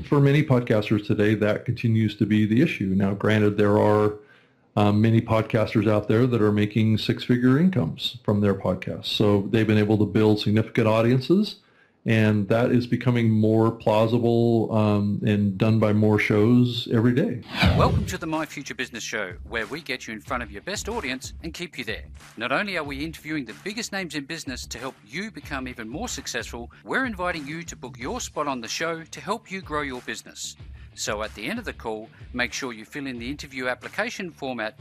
for many podcasters today, that continues to be the issue. Now, granted, there are many podcasters out there that are making six-figure incomes from their podcasts. So they've been able to build significant audiences, and that is becoming more plausible and done by more shows every day. Welcome to the My Future Business Show, where we get you in front of your best audience and keep you there. Not only are we interviewing the biggest names in business to help you become even more successful, we're inviting you to book your spot on the show to help you grow your business. So at the end of the call, make sure you fill in the interview application form at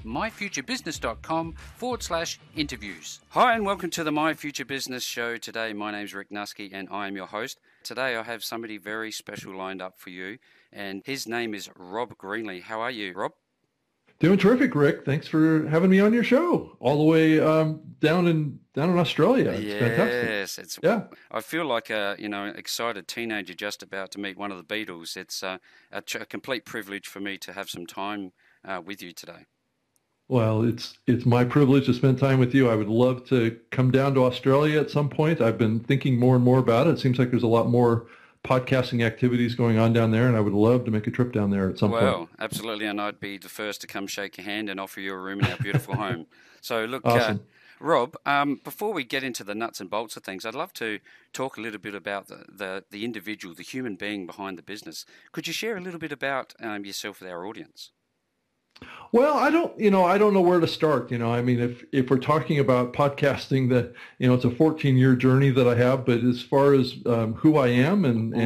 myfuturebusiness.com/interviews. Hi, and welcome to the My Future Business Show. Today, my name's Rick Nusky, and I am your host. Today, I have somebody very special lined up for you, and his name is Rob Greenlee. How are you, Rob? Doing terrific, Rick. Thanks for having me on your show, all the way down in Australia. It's fantastic. Yeah. I feel like a excited teenager just about to meet one of the Beatles. It's a complete privilege for me to have some time with you today. Well, it's my privilege to spend time with you. I would love to come down to Australia at some point. I've been thinking more and more about it. It seems like there's a lot more podcasting activities going on down there, and I would love to make a trip down there at some point. Well, absolutely, and I'd be the first to come shake your hand and offer you a room in our beautiful home. So look, awesome. Rob, before we get into the nuts and bolts of things, I'd love to talk a little bit about the individual, the human being behind the business. Could you share a little bit about yourself with our audience? Well, I don't know where to start. I mean, if we're talking about podcasting, it's a 14-year journey that I have. But as far as who I am and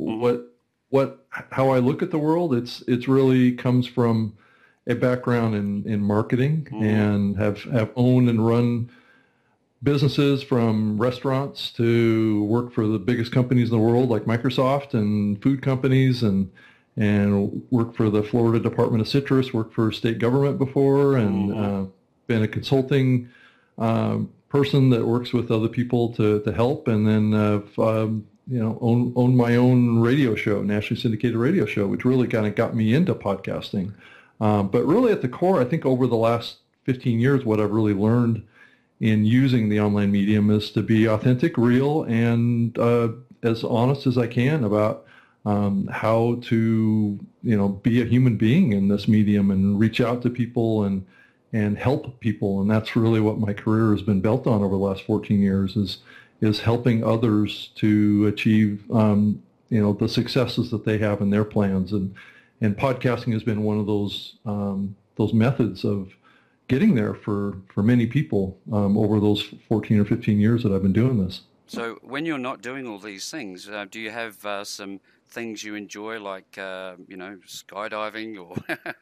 how I look at the world, it's really comes from a background in marketing and have owned and run businesses from restaurants to work for the biggest companies in the world like Microsoft and food companies and worked for the Florida Department of Citrus, worked for state government before, and been a consulting person that works with other people to help, and then owned my own radio show, nationally syndicated radio show, which really kind of got me into podcasting. But really at the core, I think over the last 15 years, what I've really learned in using the online medium is to be authentic, real, and as honest as I can about how to, be a human being in this medium and reach out to people and help people. And that's really what my career has been built on over the last 14 years is helping others to achieve, the successes that they have in their plans. And podcasting has been one of those methods of getting there for many people over those 14 or 15 years that I've been doing this. So when you're not doing all these things, do you have some things you enjoy, like skydiving or?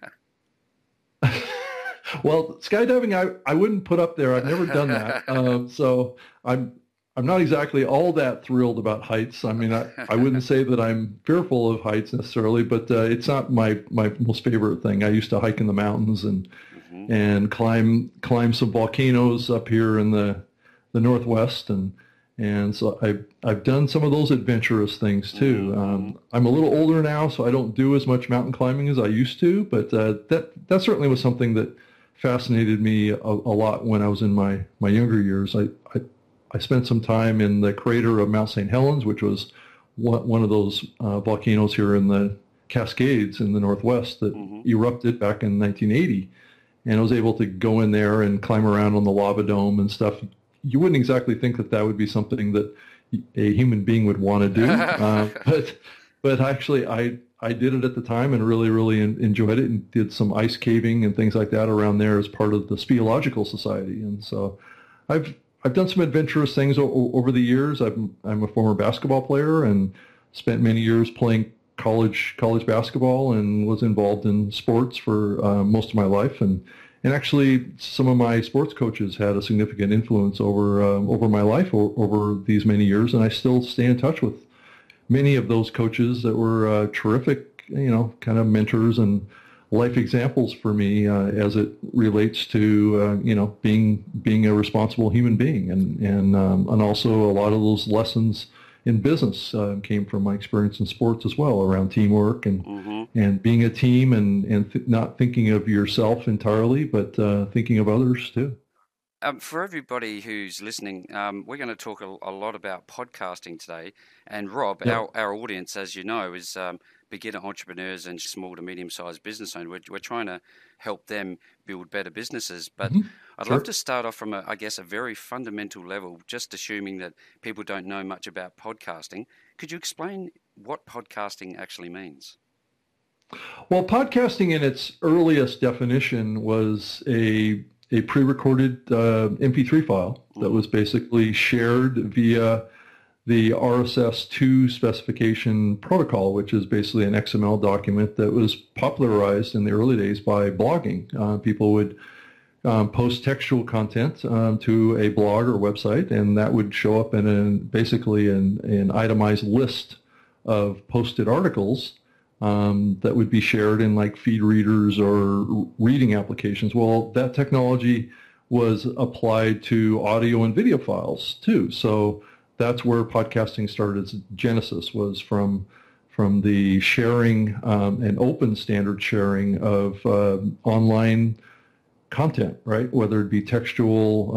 Well, skydiving, I wouldn't put up there. I've never done that, so I'm not exactly all that thrilled about heights. I mean, I wouldn't say that I'm fearful of heights necessarily, but it's not my most favorite thing. I used to hike in the mountains and climb some volcanoes up here in the Northwest, and so I've done some of those adventurous things too. I'm a little older now, so I don't do as much mountain climbing as I used to, but that certainly was something that fascinated me a lot when I was in my younger years. I spent some time in the crater of Mount St. Helens, which was one of those volcanoes here in the Cascades in the Northwest that erupted back in 1980, and I was able to go in there and climb around on the lava dome and stuff. You wouldn't exactly think that would be something that a human being would want to do, but actually I did it at the time and really, really enjoyed it, and did some ice caving and things like that around there as part of the Speleological Society. And so I've done some adventurous things over the years. I'm a former basketball player and spent many years playing college basketball and was involved in sports for most of my life. And actually, some of my sports coaches had a significant influence over my life over these many years, and I still stay in touch with many of those coaches that were terrific, kind of mentors and life examples for me as it relates to being a responsible human being, and also a lot of those lessons in business came from my experience in sports as well, around teamwork and being a team and not thinking of yourself entirely, but thinking of others too. For everybody who's listening, we're going to talk a lot about podcasting today. And Rob, our audience, as you know, is beginner entrepreneurs and small to medium-sized business owners. We're trying to help them build better businesses. But I'd love to start off from, a very fundamental level, just assuming that people don't know much about podcasting. Could you explain what podcasting actually means? Well, podcasting in its earliest definition was a pre-recorded MP3 file that was basically shared via the RSS-2 specification protocol, which is basically an XML document that was popularized in the early days by blogging. People would post textual content to a blog or website, and that would show up in basically an itemized list of posted articles that would be shared in like feed readers or reading applications. Well, that technology was applied to audio and video files too. So that's where podcasting started. Its genesis was from the sharing and open standard sharing of online content, right? Whether it be textual,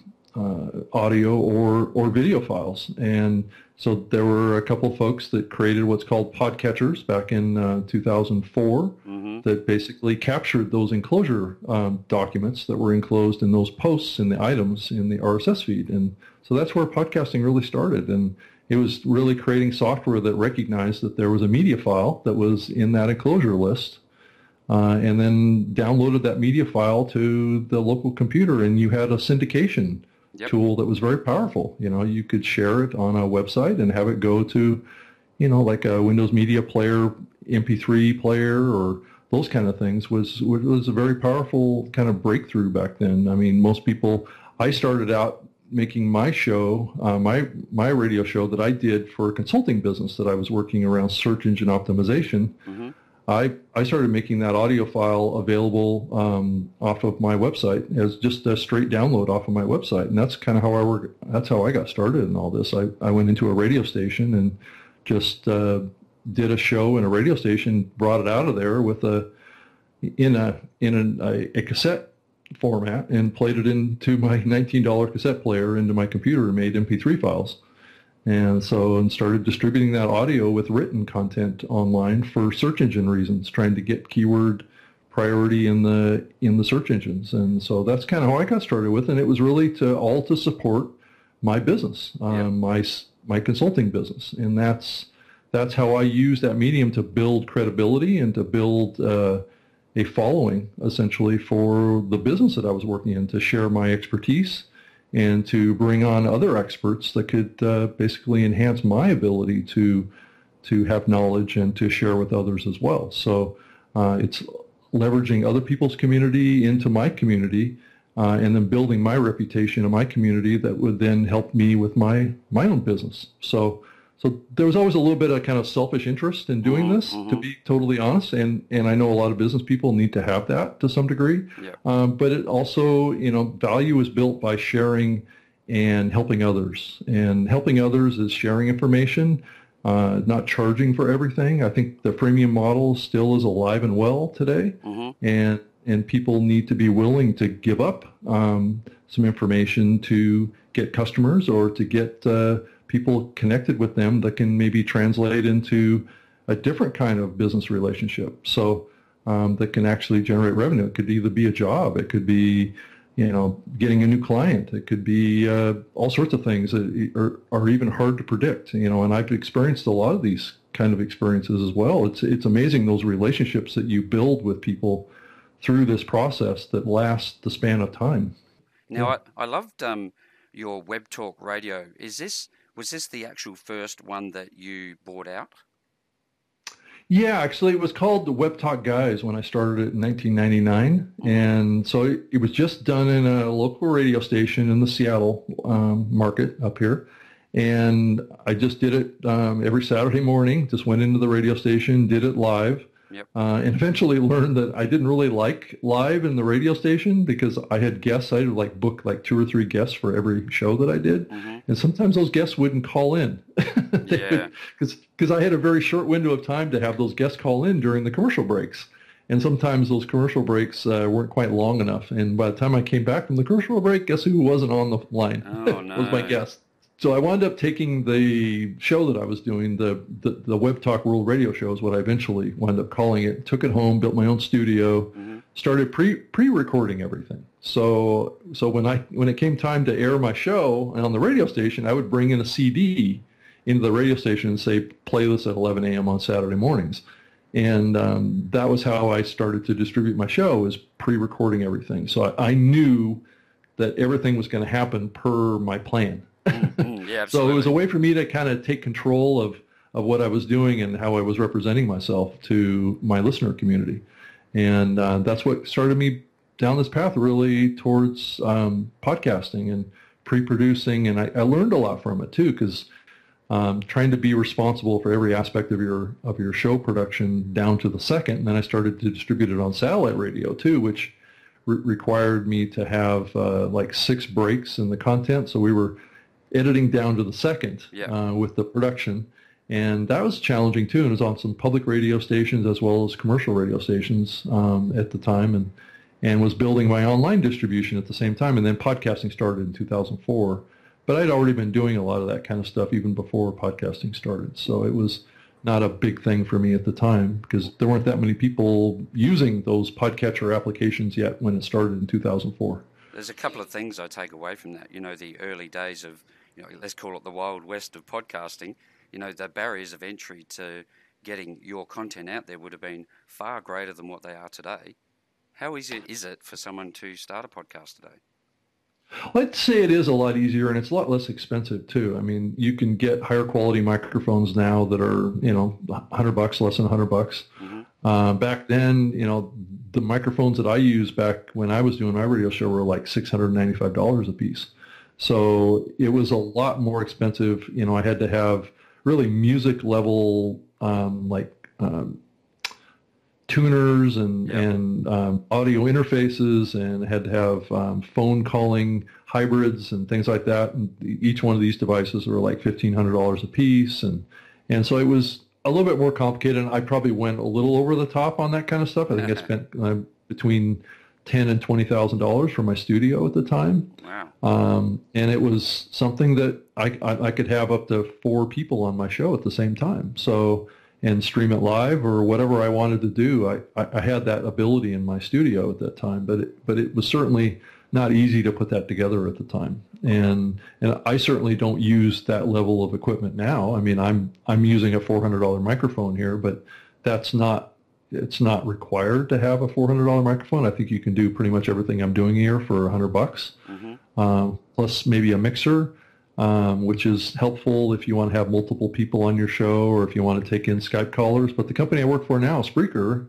audio, or video files. And so there were a couple folks that created what's called podcatchers back in 2004 that basically captured those enclosure documents that were enclosed in those posts and the items in the RSS feed. And so that's where podcasting really started. And it was really creating software that recognized that there was a media file that was in that enclosure list, and then downloaded that media file to the local computer, and you had a syndication tool that was very powerful. You know, you could share it on a website and have it go to, like a Windows Media Player, MP3 player, or those kind of things was a very powerful kind of breakthrough back then. I mean, I started out making my show, my radio show that I did for a consulting business that I was working around search engine optimization. I started making that audio file available off of my website as just a straight download off of my website, and that's kind of how that's how I got started in all this. I went into a radio station and just did a show in a radio station, brought it out of there with in a cassette format, and played it into my $19 cassette player into my computer and made MP3 files. And started distributing that audio with written content online for search engine reasons, trying to get keyword priority in the search engines. And so that's kind of how I got started with it. And it was really to support my business, my consulting business. And that's how I used that medium to build credibility and to build a following, essentially, for the business that I was working in, to share my expertise and to bring on other experts that could basically enhance my ability to have knowledge and to share with others as well. So it's leveraging other people's community into my community, and then building my reputation in my community that would then help me with my own business. So there was always a little bit of kind of selfish interest in doing this, to be totally honest, and I know a lot of business people need to have that to some degree. But it also, value is built by sharing and helping others. And helping others is sharing information, not charging for everything. I think the freemium model still is alive and well today, and people need to be willing to give up some information to get customers or to get people connected with them that can maybe translate into a different kind of business relationship. So that can actually generate revenue. It could either be a job, it could be, getting a new client, it could be all sorts of things that are even hard to predict. And I've experienced a lot of these kind of experiences as well. It's amazing, those relationships that you build with people through this process that last the span of time. Now, I loved your Web Talk Radio. Was this the actual first one that you bought out? Yeah, actually, it was called the Web Talk Guys when I started it in 1999. And so it was just done in a local radio station in the Seattle market up here. And I just did it every Saturday morning, just went into the radio station, did it live. And eventually learned that I didn't really like live in the radio station because I had guests. I would book 2 or 3 guests for every show that I did. And sometimes those guests wouldn't call in. Because I had a very short window of time to have those guests call in during the commercial breaks. And sometimes those commercial breaks weren't quite long enough. And by the time I came back from the commercial break, guess who wasn't on the line? Oh, no. Was my guest. So I wound up taking the show that I was doing, the Web Talk World Radio Show is what I eventually wound up calling it. Took it home, built my own studio, started pre-recording everything. So when it came time to air my show on the radio station, I would bring in a CD into the radio station and say, play this at 11 a.m. on Saturday mornings. And that was how I started to distribute my show, is pre-recording everything. So I knew that everything was going to happen per my plan. Yeah, so it was a way for me to kind of take control of what I was doing and how I was representing myself to my listener community. And that's what started me down this path, really, towards podcasting and pre-producing. And I learned a lot from it, too, because trying to be responsible for every aspect of your show production down to the second. And then I started to distribute it on satellite radio, too, which required me to have like 6 breaks in the content. So we were editing down to the second with the production. And that was challenging, too. And it was on some public radio stations as well as commercial radio stations at the time, and was building my online distribution at the same time. And then podcasting started in 2004. But I'd already been doing a lot of that kind of stuff even before podcasting started. So it was not a big thing for me at the time because there weren't that many people using those podcatcher applications yet when it started in 2004. There's a couple of things I take away from that. The early days of, let's call it the Wild West of podcasting. The barriers of entry to getting your content out there would have been far greater than what they are today. How easy is it for someone to start a podcast today? I'd say it is a lot easier, and it's a lot less expensive too. I mean, you can get higher quality microphones now that are, $100, less than $100. Back then, the microphones that I used back when I was doing my radio show were like $695 a piece. So it was a lot more expensive. I had to have really music level, tuners and audio interfaces, and had to have phone calling hybrids and things like that. And each one of these devices were like $1,500 a piece. And so it was a little bit more complicated. And I probably went a little over the top on that kind of stuff. I think I spent between $10,000 and $20,000 for my studio at the time. Wow. And it was something that I could have up to 4 people on my show at the same time. So, and stream it live or whatever I wanted to do. I had that ability in my studio at that time, but it was certainly not easy to put that together at the time. And I certainly don't use that level of equipment now. I mean, I'm using a $400 microphone here, but it's not required to have a $400 microphone. I think you can do pretty much everything I'm doing here for $100, plus maybe a mixer. Which is helpful if you want to have multiple people on your show or if you want to take in Skype callers. But the company I work for now, Spreaker,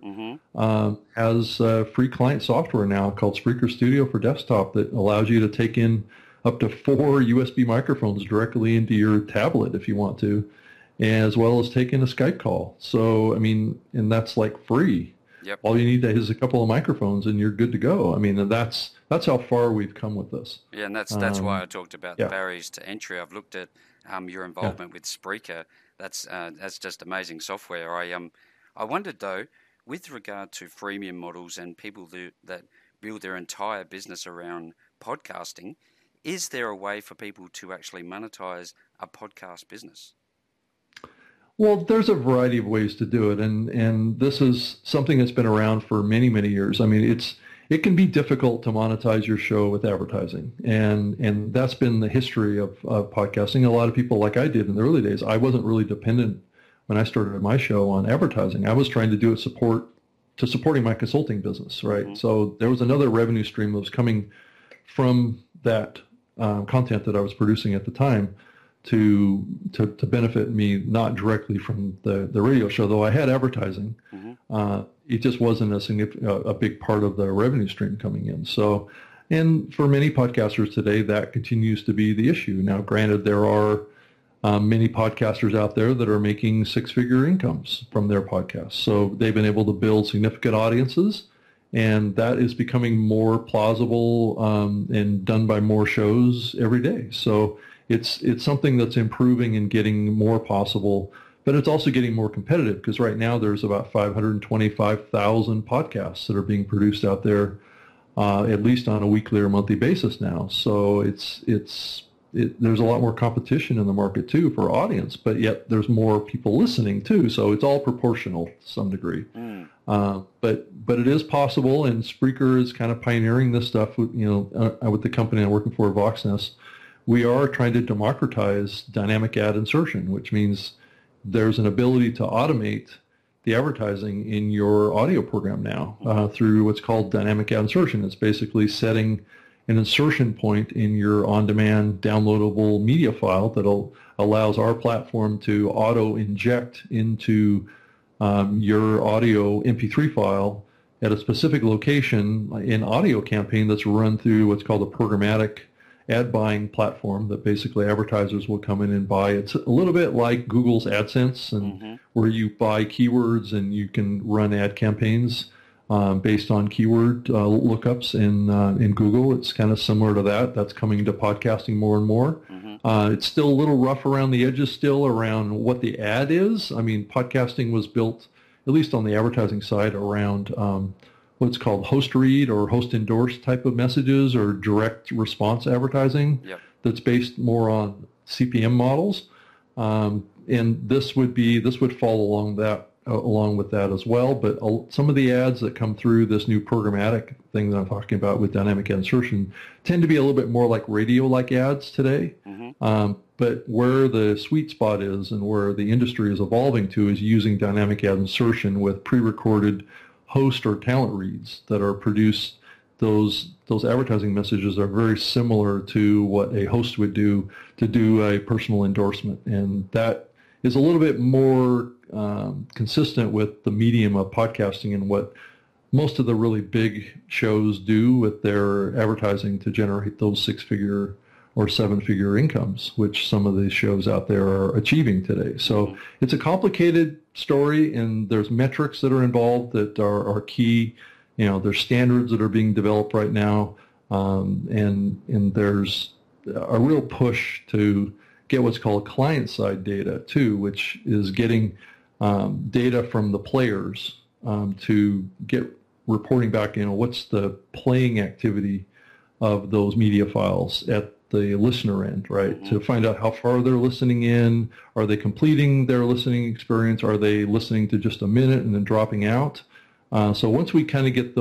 has free client software now called Spreaker Studio for Desktop that allows you to take in up to 4 USB microphones directly into your tablet if you want to, as well as take in a Skype call. So, I mean, and that's like free. Yep. All you need is a couple of microphones and you're good to go. I mean, and that's how far we've come with this. Yeah, and that's why I talked about the barriers to entry. I've looked at your involvement with Spreaker. That's just amazing software. I wondered though, with regard to freemium models and people that build their entire business around podcasting, is there a way for people to actually monetize a podcast business? Well, there's a variety of ways to do it, and this is something that's been around for many, many years. I mean, it can be difficult to monetize your show with advertising, and that's been the history of podcasting. A lot of people, like I did in the early days, I wasn't really dependent when I started my show on advertising. I was trying to do it supporting my consulting business, right? So there was another revenue stream that was coming from that content that I was producing at the time to benefit me, not directly from the radio show, though I had advertising. It just wasn't a big part of the revenue stream coming in. So, and for many podcasters today, that continues to be the issue. Now, granted, there are many podcasters out there that are making 6-figure incomes from their podcasts. So they've been able to build significant audiences, and that is becoming more plausible and done by more shows every day. So it's something that's improving and getting more possible, but it's also getting more competitive because right now there's about 525,000 podcasts that are being produced out there, at least on a weekly or monthly basis now. So it's there's a lot more competition in the market too for audience, but yet there's more people listening too. So it's all proportional to some degree. But it is possible, and Spreaker is kind of pioneering this stuff. With the company I'm working for, Voxnest, we are trying to democratize dynamic ad insertion, which means there's an ability to automate the advertising in your audio program now through what's called dynamic ad insertion. It's basically setting an insertion point in your on-demand downloadable media file that allows our platform to auto-inject into your audio MP3 file at a specific location in audio campaign that's run through what's called a programmatic ad buying platform that basically advertisers will come in and buy. It's a little bit like Google's AdSense, and where you buy keywords and you can run ad campaigns based on keyword lookups in Google. It's kind of similar to that. That's coming into podcasting more and more. It's still a little rough around the edges still around what the ad is. I mean, podcasting was built, at least on the advertising side, around what's called host read or host endorsed type of messages or direct response advertising. That's based more on CPM models. And this would fall along with that as well. But some of the ads that come through this new programmatic thing that I'm talking about with dynamic ad insertion tend to be a little bit more like radio-like ads today. But where the sweet spot is and where the industry is evolving to is using dynamic ad insertion with pre-recorded host or talent reads that are produced. Those advertising messages are very similar to what a host would do to do a personal endorsement, and that is a little bit more consistent with the medium of podcasting and what most of the really big shows do with their advertising to generate those 6-figure or 7-figure incomes, which some of these shows out there are achieving today. So it's a complicated story, and there's metrics that are involved that are key. There's standards that are being developed right now, and there's a real push to get what's called client-side data too, which is getting data from the players to get reporting back, what's the playing activity of those media files at the listener end, right? To find out how far they're listening in. Are they completing their listening experience? Are they listening to just a minute and then dropping out? So once we kind of get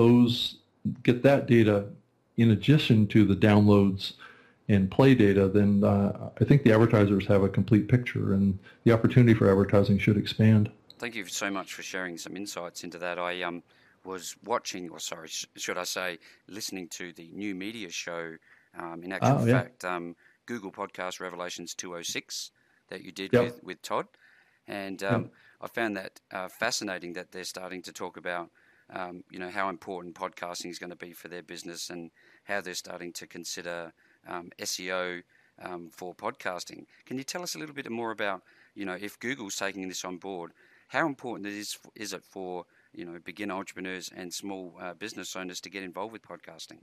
that data in addition to the downloads and play data, then I think the advertisers have a complete picture, and the opportunity for advertising should expand. Thank you so much for sharing some insights into that. I was watching, or sorry, should I say, listening to the new media show, in actual fact, Google Podcast Revelations 206 that you did with Todd. And I found that fascinating that they're starting to talk about, how important podcasting is going to be for their business and how they're starting to consider SEO for podcasting. Can you tell us a little bit more about, if Google's taking this on board, how important is it for, beginner entrepreneurs and small business owners to get involved with podcasting?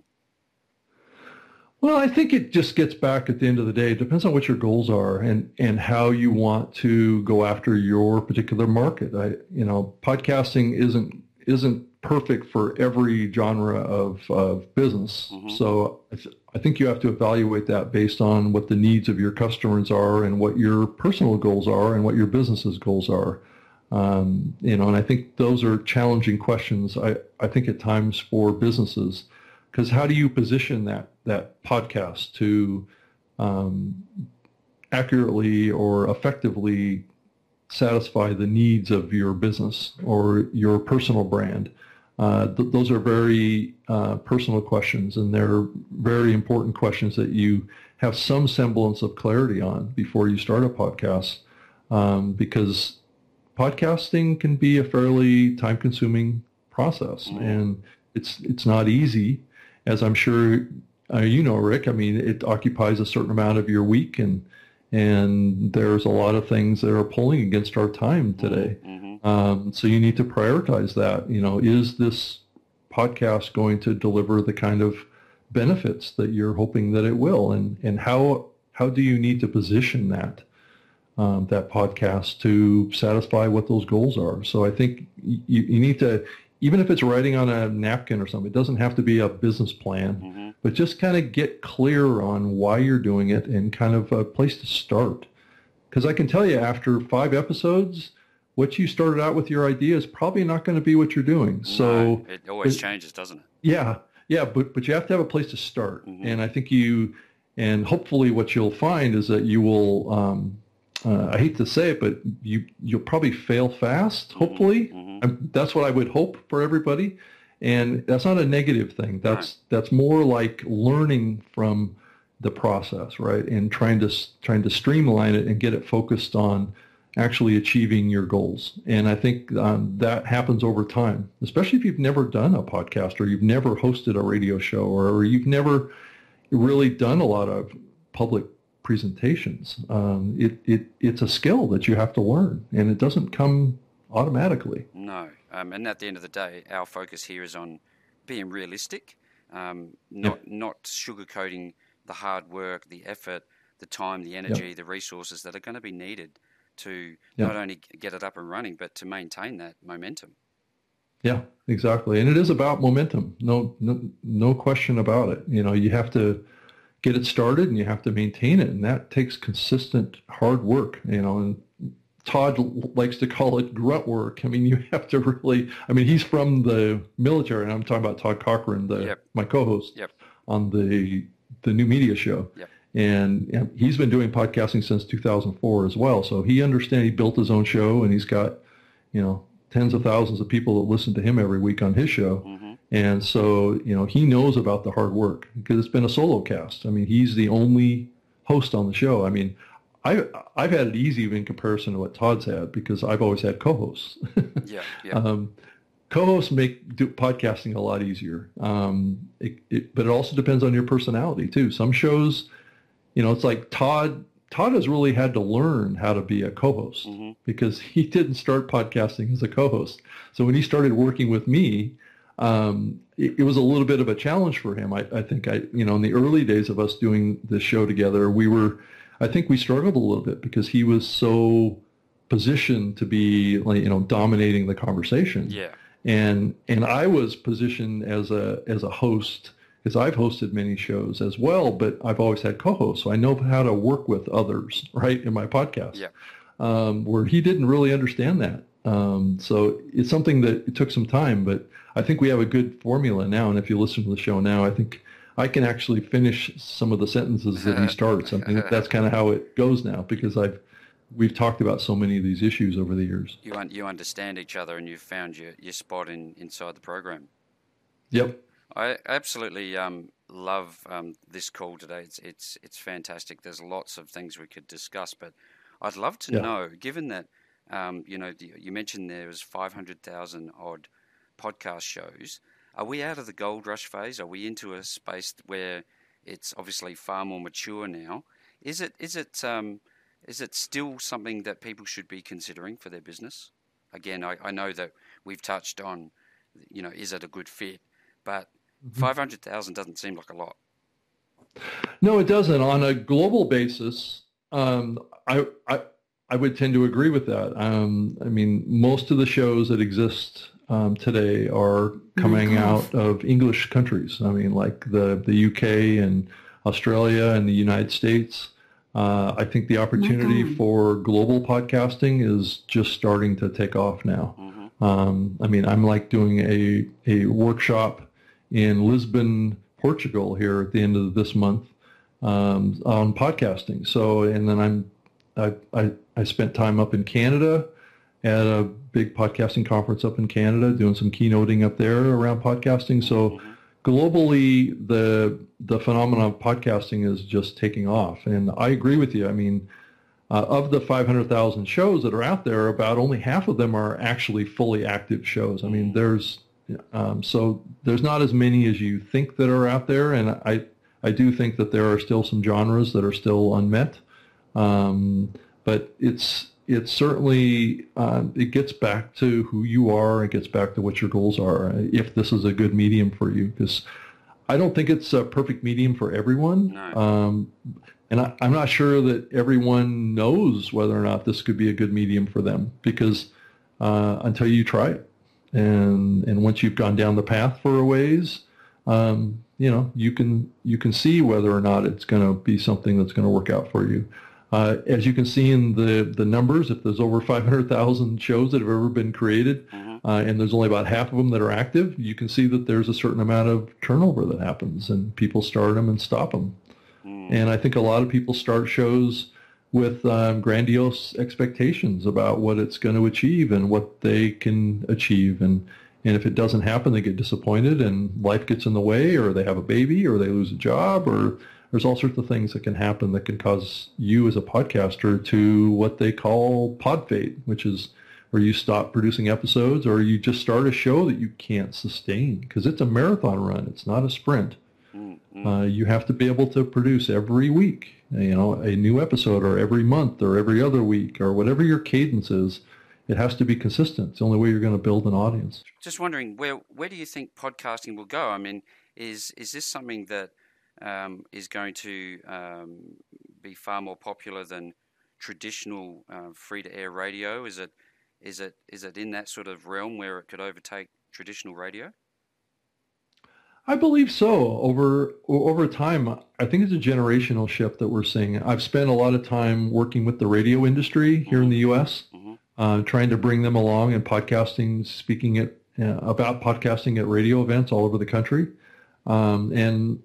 Well, I think it just gets back at the end of the day. It depends on what your goals are and how you want to go after your particular market. Podcasting isn't perfect for every genre of business. So I think you have to evaluate that based on what the needs of your customers are and what your personal goals are and what your business's goals are. And I think those are challenging questions, I think at times for businesses, because how do you position that podcast to accurately or effectively satisfy the needs of your business or your personal brand? Those are very personal questions, and they're very important questions that you have some semblance of clarity on before you start a podcast, because podcasting can be a fairly time-consuming process, and it's not easy, as I'm sure Rick. I mean, it occupies a certain amount of your week, and there's a lot of things that are pulling against our time today. So you need to prioritize that. Is this podcast going to deliver the kind of benefits that you're hoping that it will, and how do you need to position that podcast to satisfy what those goals are? So I think you need to, even if it's writing on a napkin or something, it doesn't have to be a business plan. but just kind of get clear on why you're doing it and kind of a place to start. Because I can tell you, after 5 episodes, what you started out with your idea is probably not going to be what you're doing. So it always changes, doesn't it? Yeah, but you have to have a place to start. And I think and hopefully what you'll find is that you will, I hate to say it, but you'll probably fail fast, hopefully. That's what I would hope for everybody. And that's not a negative thing. That's more like learning from the process, right? And trying to streamline it and get it focused on actually achieving your goals. And I think that happens over time, especially if you've never done a podcast or you've never hosted a radio show or you've never really done a lot of public presentations. It's a skill that you have to learn, and it doesn't come automatically. No. And at the end of the day, our focus here is on being realistic, not sugarcoating the hard work, the effort, the time, the energy, the resources that are going to be needed to not only get it up and running, but to maintain that momentum. Yeah, exactly. And it is about momentum. No question about it. You have to get it started and you have to maintain it. And that takes consistent hard work, and Todd likes to call it grunt work. I mean, you have to really, he's from the military, and I'm talking about Todd Cochran, my co-host on the New Media Show. Yep. And he's been doing podcasting since 2004 as well. So he understands, he built his own show, and he's got, tens of thousands of people that listen to him every week on his show. And so, he knows about the hard work because it's been a solo cast. He's the only host on the show. I've had it easy in comparison to what Todd's had because I've always had co-hosts. Co-hosts make podcasting a lot easier. But it also depends on your personality too. Some shows, it's like Todd has really had to learn how to be a co-host because he didn't start podcasting as a co-host. So when he started working with me, it was a little bit of a challenge for him. I think in the early days of us doing this show together, I think we struggled a little bit because he was so positioned to be dominating the conversation. Yeah. And I was positioned as a host because I've hosted many shows as well, but I've always had co-hosts, so I know how to work with others, right, in my podcast. Yeah. Where he didn't really understand that. So it's something that it took some time, but I think we have a good formula now. And if you listen to the show now, I think I can actually finish some of the sentences that he starts. That's kind of how it goes now because we've talked about so many of these issues over the years. You understand each other, and you've found your spot inside the program. Yep. I absolutely love this call today. It's fantastic. There's lots of things we could discuss, but I'd love to know, given that you mentioned there was 500,000 odd podcast shows. Are we out of the gold rush phase? Are we into a space where it's obviously far more mature now? Is it still something that people should be considering for their business? Again, I know that we've touched on, is it a good fit? But 500,000 doesn't seem like a lot. No, it doesn't. On a global basis, I would tend to agree with that. Most of the shows that exist today are coming out of English countries. Like the UK and Australia and the United States. I think the opportunity for global podcasting is just starting to take off now. I'm like doing a workshop in Lisbon, Portugal here at the end of this month on podcasting. So, and then I spent time up in Canada at a big podcasting conference up in Canada, doing some keynoting up there around podcasting. So globally, the phenomenon of podcasting is just taking off. And I agree with you. Of the 500,000 shows that are out there, about only half of them are actually fully active shows. There's not as many as you think that are out there. And I do think that there are still some genres that are still unmet. But it's certainly, it gets back to who you are. It gets back to what your goals are, if this is a good medium for you. Because I don't think it's a perfect medium for everyone. No. And I'm not sure that everyone knows whether or not this could be a good medium for them, because until you try it. And once you've gone down the path for a ways, you can see whether or not it's going to be something that's going to work out for you. As you can see in the numbers, if there's over 500,000 shows that have ever been created, and there's only about half of them that are active, you can see that there's a certain amount of turnover that happens, and people start them and stop them. And I think a lot of people start shows with grandiose expectations about what it's going to achieve and what they can achieve. And if it doesn't happen, they get disappointed and life gets in the way, or they have a baby, or they lose a job, or there's all sorts of things that can happen that can cause you as a podcaster to what they call pod fade, which is where you stop producing episodes, or you just start a show that you can't sustain, because it's a marathon run. It's not a sprint. You have to be able to produce every week, a new episode, or every month, or every other week, or whatever your cadence is. It has to be consistent. It's the only way you're going to build an audience. Just wondering, where do you think podcasting will go? I mean, is this something that is going to be far more popular than traditional free-to-air radio? Is it in that sort of realm where it could overtake traditional radio? I believe so. Over time, I think it's a generational shift that we're seeing. I've spent a lot of time working with the radio industry here in the U.S., trying to bring them along in podcasting, speaking about podcasting at radio events all over the country. And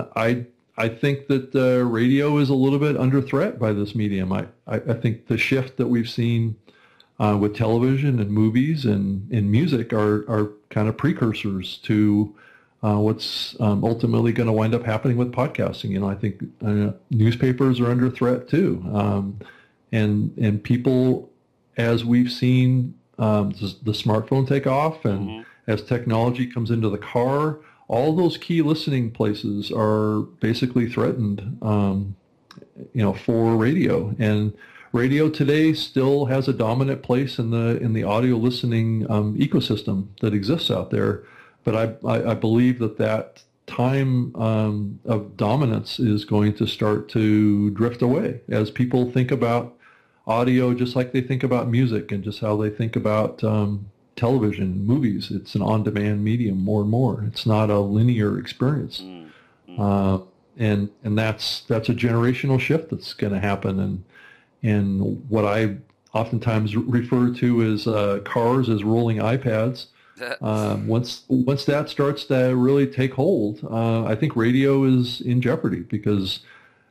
I think that radio is a little bit under threat by this medium. I think the shift that we've seen with television and movies and music are kind of precursors to what's ultimately going to wind up happening with podcasting. I think newspapers are under threat too, and people, as we've seen the smartphone take off, and as technology comes into the car, all those key listening places are basically threatened, for radio. And radio today still has a dominant place in the audio listening ecosystem that exists out there. But I believe that time of dominance is going to start to drift away as people think about audio just like they think about music, and just how they think about television, movies. It's an on-demand medium more and more. It's not a linear experience. And that's a generational shift that's going to happen. And what I oftentimes refer to as cars as rolling iPads. Once that starts to really take hold, I think radio is in jeopardy, because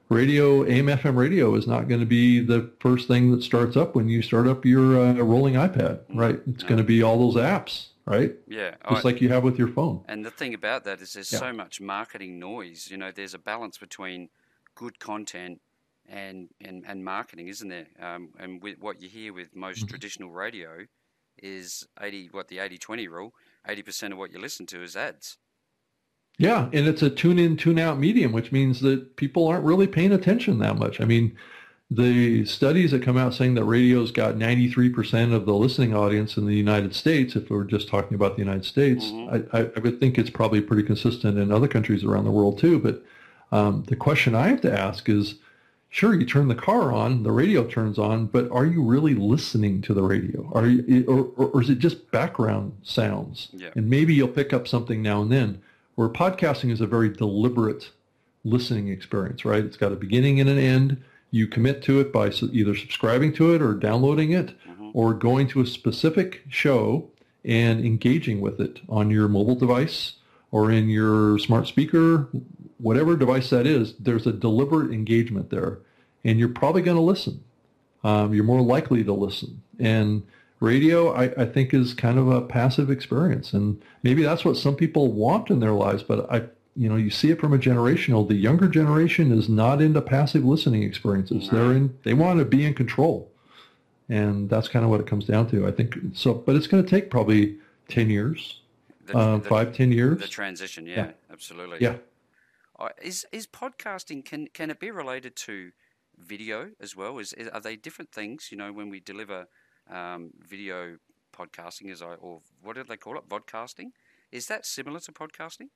AM/FM radio is not going to be the first thing that starts up when you start up your rolling iPad, right? It's going to be all those apps, right? Yeah. Just like you have with your phone. And the thing about that is there's so much marketing noise. There's a balance between good content and marketing, isn't there? And with what you hear with most traditional radio is the 80-20 rule. 80% of what you listen to is ads. Yeah, and it's a tune-in, tune-out medium, which means that people aren't really paying attention that much. I mean, the studies that come out saying that radio's got 93% of the listening audience in the United States, if we're just talking about the United States, I would think it's probably pretty consistent in other countries around the world too. But the question I have to ask is, sure, you turn the car on, the radio turns on, but are you really listening to the radio? Are you, or is it just background sounds? Yeah. And maybe you'll pick up something now and then. Where podcasting is a very deliberate listening experience, right? It's got a beginning and an end. You commit to it by either subscribing to it or downloading it, or going to a specific show and engaging with it on your mobile device or in your smart speaker, whatever device that is. There's a deliberate engagement there, and you're probably going to listen. You're more likely to listen. And radio, I think, is kind of a passive experience, and maybe that's what some people want in their lives. But you see it from a generational. The younger generation is not into passive listening experiences. They want to be in control, and that's kind of what it comes down to, I think. So, but it's going to take probably 10 years, 5-10 years. The transition, yeah, absolutely. Yeah. Is podcasting, can it be related to video as well? Are they different things? When we deliver video podcasting, or what do they call it? Vodcasting? Is that similar to podcasting?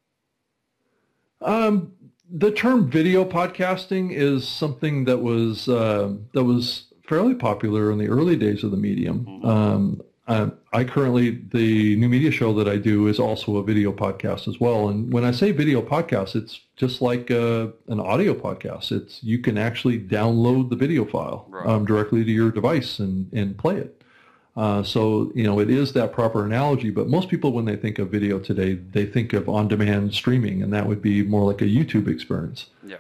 The term video podcasting is something that was fairly popular in the early days of the medium. I currently, the new media show that I do is also a video podcast as well. And when I say video podcast, it's just like an audio podcast. You can actually download the video file directly to your device and play it. So, it is that proper analogy. But most people, when they think of video today, they think of on-demand streaming, and that would be more like a YouTube experience. Yeah.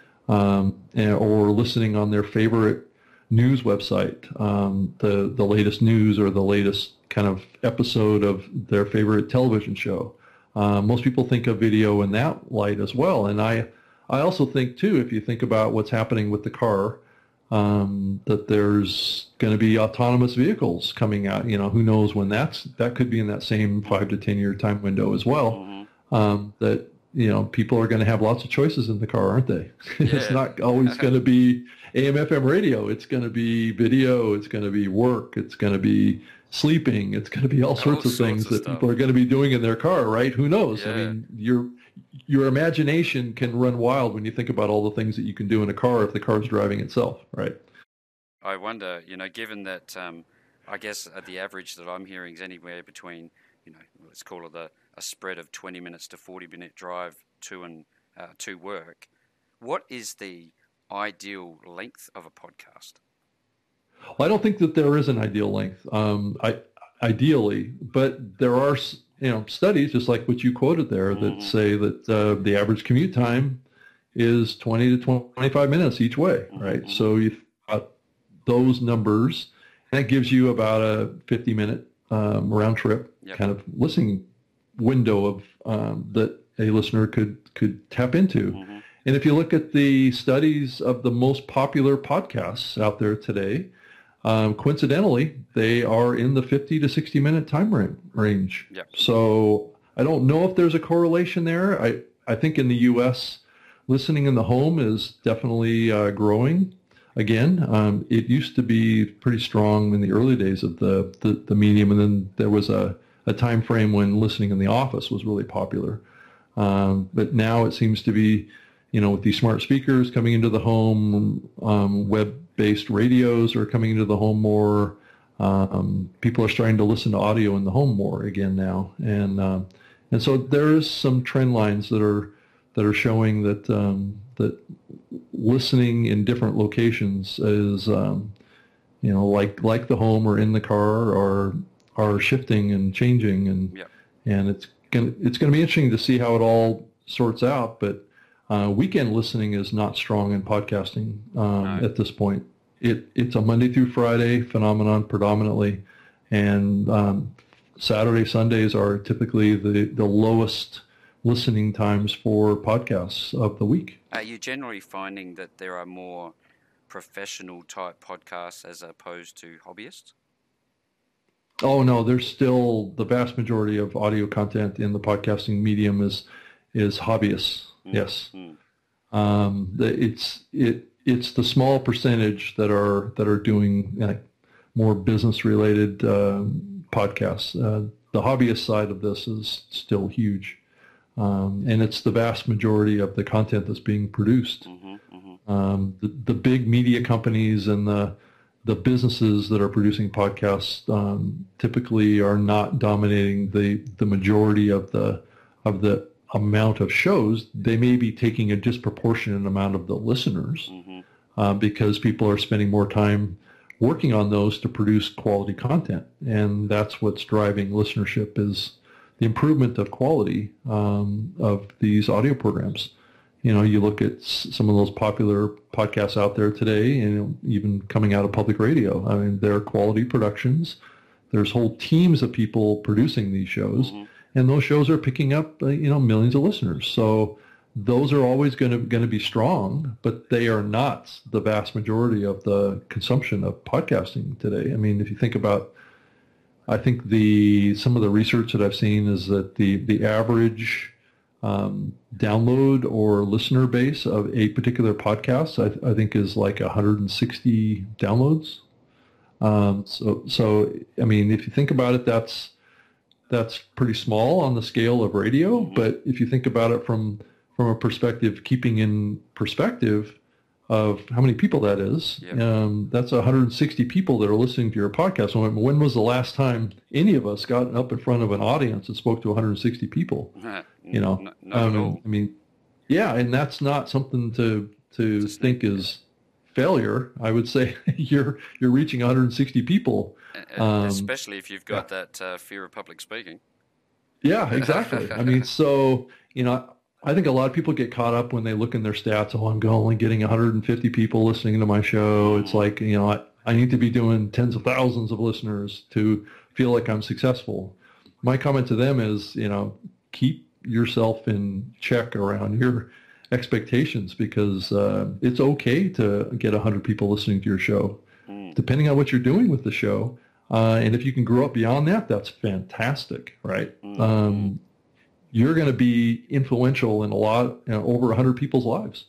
Or listening on their favorite news website, the latest news or the latest kind of episode of their favorite television show. Most people think of video in that light as well. And I also think, too, if you think about what's happening with the car, that there's going to be autonomous vehicles coming out. Who knows when that could be in that same 5 to 10 year time window as well. That people are going to have lots of choices in the car, aren't they? Yeah. It's not always going to be AM, FM radio. It's going to be video. It's going to be work. It's going to be sleeping. It's going to be all sorts of things that people are going to be doing in their car, right? Who knows? Yeah. I mean, your imagination can run wild when you think about all the things that you can do in a car if the car's driving itself, right? I wonder, given that, I guess the average that I'm hearing is anywhere between, let's call it a spread of 20 minutes to 40-minute drive to work. What is the ideal length of a podcast? Well, I don't think that there is an ideal length, ideally, but there are, studies just like what you quoted there that say that the average commute time is 20 to 25 minutes each way, right? So you've got those numbers, and that gives you about a 50-minute round trip kind of listening window of that a listener could tap into. And if you look at the studies of the most popular podcasts out there today, coincidentally, they are in the 50 to 60-minute time range. Yep. So I don't know if there's a correlation there. I think in the U.S., listening in the home is definitely growing again. It used to be pretty strong in the early days of the medium, and then there was a time frame when listening in the office was really popular. But now it seems to be, with these smart speakers coming into the home, web-based radios are coming into the home more. People are starting to listen to audio in the home more again now, and so there is some trend lines that are showing that that listening in different locations is, like the home or in the car are shifting and changing, and it's gonna be interesting to see how it all sorts out, but. Weekend listening is not strong in podcasting at this point. It's a Monday through Friday phenomenon predominantly, and Saturday, Sundays are typically the lowest listening times for podcasts of the week. Are you generally finding that there are more professional type podcasts as opposed to hobbyists? Oh no, there's still the vast majority of audio content in the podcasting medium is hobbyists. Yes. It's the small percentage that are doing more business related podcasts. The hobbyist side of this is still huge, and it's the vast majority of the content that's being produced. The big media companies and the businesses that are producing podcasts typically are not dominating the majority of the amount of shows. They may be taking a disproportionate amount of the listeners because people are spending more time working on those to produce quality content, and that's what's driving listenership is the improvement of quality of these audio programs. You look at some of those popular podcasts out there today, and even coming out of public radio. I mean, they're quality productions. There's whole teams of people producing these shows. And those shows are picking up, millions of listeners. So those are always going to be strong, but they are not the vast majority of the consumption of podcasting today. I mean, if you think about, I think some of the research that I've seen is that the average download or listener base of a particular podcast, I think, is like 160 downloads. So I mean, if you think about it, that's pretty small on the scale of radio, but if you think about it from a perspective, keeping in perspective, of how many people that is. Yep. That's 160 people that are listening to your podcast. When was the last time any of us got up in front of an audience and spoke to 160 people? Not at all. I mean, yeah, and that's not something to think is failure. I would say you're reaching 160 people. Especially if you've got that fear of public speaking. Yeah, exactly. I mean, so, I think a lot of people get caught up when they look in their stats. Oh, I'm only getting 150 people listening to my show. It's like, I need to be doing tens of thousands of listeners to feel like I'm successful. My comment to them is, keep yourself in check around your expectations, because it's okay to get 100 people listening to your show, depending on what you're doing with the show. And if you can grow up beyond that, that's fantastic, right? You're going to be influential in over 100 people's lives.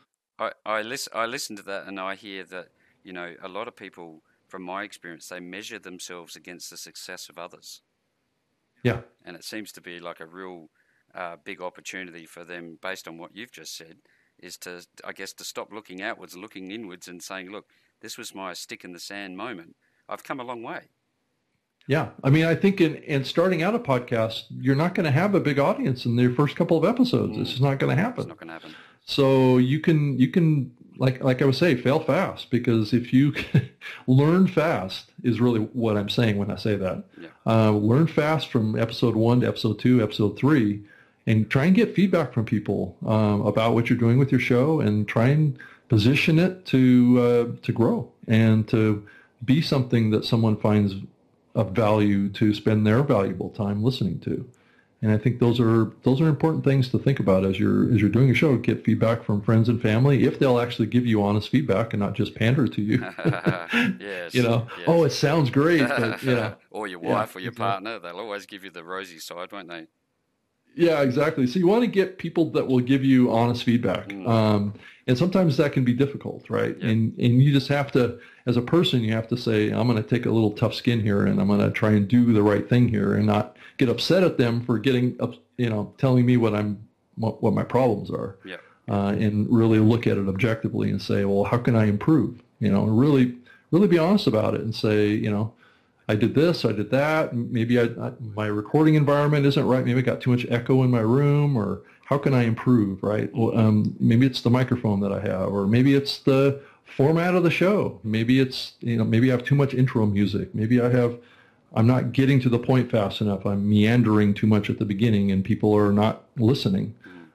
I listen to that, and I hear that, a lot of people, from my experience, they measure themselves against the success of others. Yeah. And it seems to be like a real big opportunity for them, based on what you've just said, is to stop looking outwards, looking inwards, and saying, look, this was my stick in the sand moment. I've come a long way. Yeah. I mean, I think in starting out a podcast, you're not going to have a big audience in the first couple of episodes. It's just not going to happen. It's not going to happen. So you can like I would say, fail fast, because if you learn fast is really what I'm saying when I say that. Yeah. Learn fast from episode 1 to episode 2, episode 3, and try and get feedback from people about what you're doing with your show, and try and position it to grow and to be something that someone finds of value to spend their valuable time listening to. And I think those are important things to think about as you're doing your show. Get feedback from friends and family, if they'll actually give you honest feedback and not just pander to you. Yes. Yes. Oh, it sounds great, but or your wife or your partner, they'll always give you the rosy side, won't they? Yeah, exactly. So you want to get people that will give you honest feedback. And sometimes that can be difficult, right? Yeah. And you just have to, as a person, you have to say, I'm going to take a little tough skin here, and I'm going to try and do the right thing here, and not get upset at them for telling me what my problems are. Yeah. And really look at it objectively and say, well, how can I improve? And really be honest about it and say, I did this, I did that. Maybe my recording environment isn't right. Maybe I got too much echo in my room, or how can I improve, right? Well, maybe it's the microphone that I have, or maybe it's the format of the show. Maybe it's, maybe I have too much intro music. Maybe I'm not getting to the point fast enough. I'm meandering too much at the beginning and people are not listening.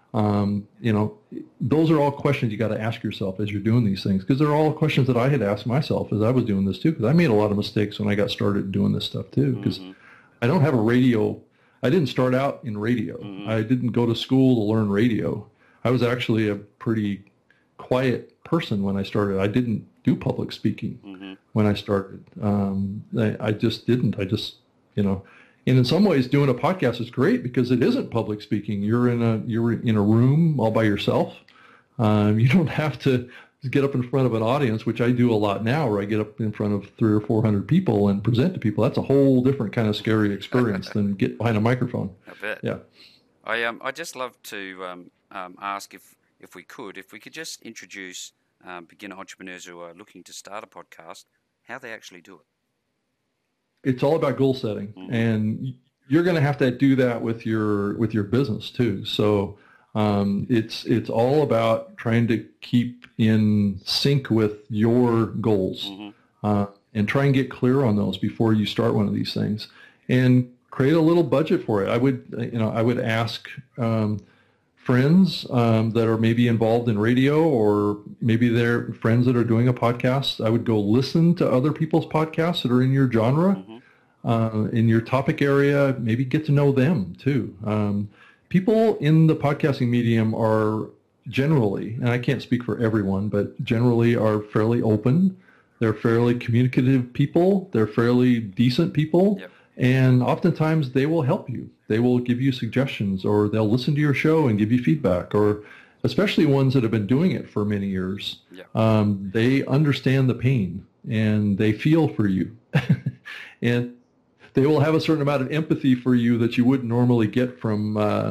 Those are all questions you got to ask yourself as you're doing these things, because they're all questions that I had asked myself as I was doing this too, because I made a lot of mistakes when I got started doing this stuff too, because I don't have I didn't start out in radio. I didn't go to school to learn radio. I was actually a pretty quiet person when I started. I didn't do public speaking when I started. I just didn't. And in some ways, doing a podcast is great because it isn't public speaking. You're in a room all by yourself. You don't have to get up in front of an audience, which I do a lot now, where I get up in front of 300 or 400 people and present to people. That's a whole different kind of scary experience than get behind a microphone. I bet. Yeah. I just love to ask if we could just introduce beginner entrepreneurs who are looking to start a podcast, how they actually do it. It's all about goal setting, and you're going to have to do that with your business too. So it's all about trying to keep in sync with your goals, and try and get clear on those before you start one of these things, and create a little budget for it. I would ask friends that are maybe involved in radio, or maybe they're friends that are doing a podcast. I would go listen to other people's podcasts that are in your genre, in your topic area. Maybe get to know them too. People in the podcasting medium are generally, and I can't speak for everyone, but generally are fairly open. They're fairly communicative people. They're fairly decent people. Yep. And oftentimes they will help you. They will give you suggestions, or they'll listen to your show and give you feedback, or especially ones that have been doing it for many years. Yeah. They understand the pain and they feel for you. And they will have a certain amount of empathy for you that you wouldn't normally get from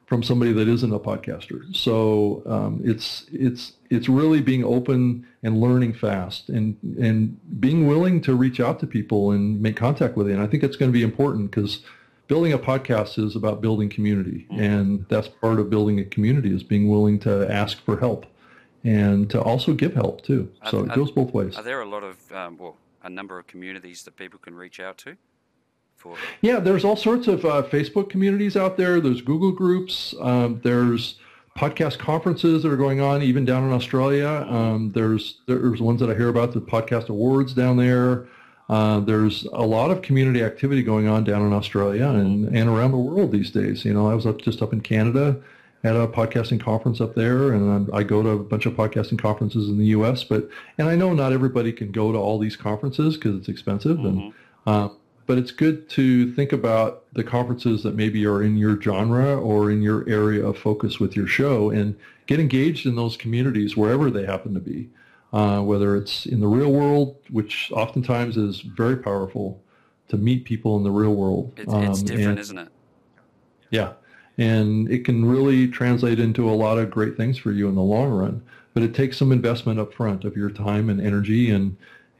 from somebody that isn't a podcaster. So it's really being open and learning fast and being willing to reach out to people and make contact with you. And I think it's going to be important because building a podcast is about building community, and that's part of building a community is being willing to ask for help and to also give help too. So it goes both ways. Are there a lot of a number of communities that people can reach out to? Yeah, there's all sorts of Facebook communities out there. There's Google groups. There's podcast conferences that are going on even down in Australia. There's ones that I hear about, the Podcast Awards down there. There's a lot of community activity going on down in Australia and around the world these days. I was just up in Canada at a podcasting conference up there, and I go to a bunch of podcasting conferences in the U.S. And I know not everybody can go to all these conferences because it's expensive, but it's good to think about the conferences that maybe are in your genre or in your area of focus with your show and get engaged in those communities wherever they happen to be, whether it's in the real world, which oftentimes is very powerful to meet people in the real world. It's different, isn't it? Yeah. And it can really translate into a lot of great things for you in the long run. But it takes some investment up front of your time and energy and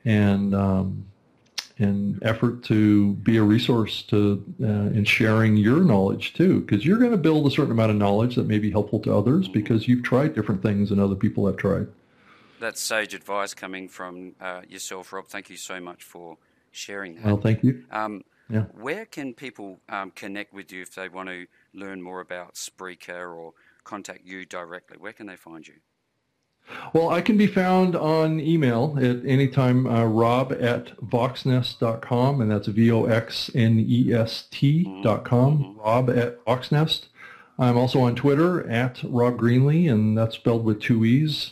effort to be a resource to in sharing your knowledge too, because you're going to build a certain amount of knowledge that may be helpful to others because you've tried different things than other people have tried. That's sage advice coming from yourself, Rob. Thank you so much for sharing that. Well, thank you. Yeah. Where can people connect with you if they want to learn more about Spreaker or contact you directly? Where can they find you? Well, I can be found on email at anytime, rob@voxnest.com, and that's VOXNEST.com, rob@voxnest. I'm also on Twitter at Rob Greenlee, and that's spelled with two E's,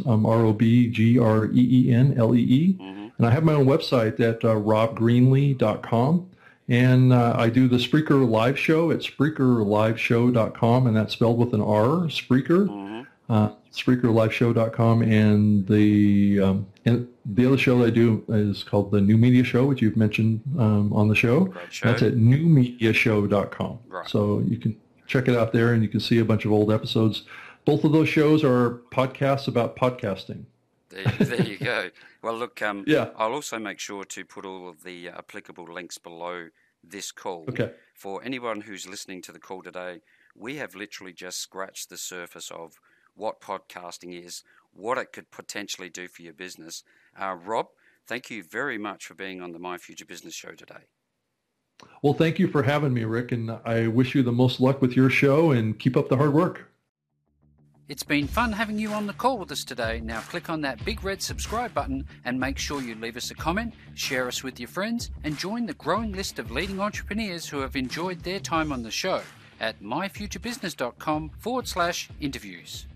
ROBGREENLEE. And I have my own website at robgreenlee.com. And I do the Spreaker live show at SpreakerLiveShow.com, and that's spelled with an R, Spreaker, SpreakerLiveShow.com. And the other show that I do is called the New Media Show, which you've mentioned on the show. That's at NewMediaShow.com. Right. So you can check it out there, and you can see a bunch of old episodes. Both of those shows are podcasts about podcasting. There you go. Well, look, yeah. I'll also make sure to put all of the applicable links below this call. Okay. For anyone who's listening to the call today, we have literally just scratched the surface of what podcasting is, what it could potentially do for your business. Rob, thank you very much for being on the My Future Business show today. Well, thank you for having me, Rick, and I wish you the most luck with your show and keep up the hard work. It's been fun having you on the call with us today. Now click on that big red subscribe button and make sure you leave us a comment, share us with your friends, and join the growing list of leading entrepreneurs who have enjoyed their time on the show at myfuturebusiness.com/interviews.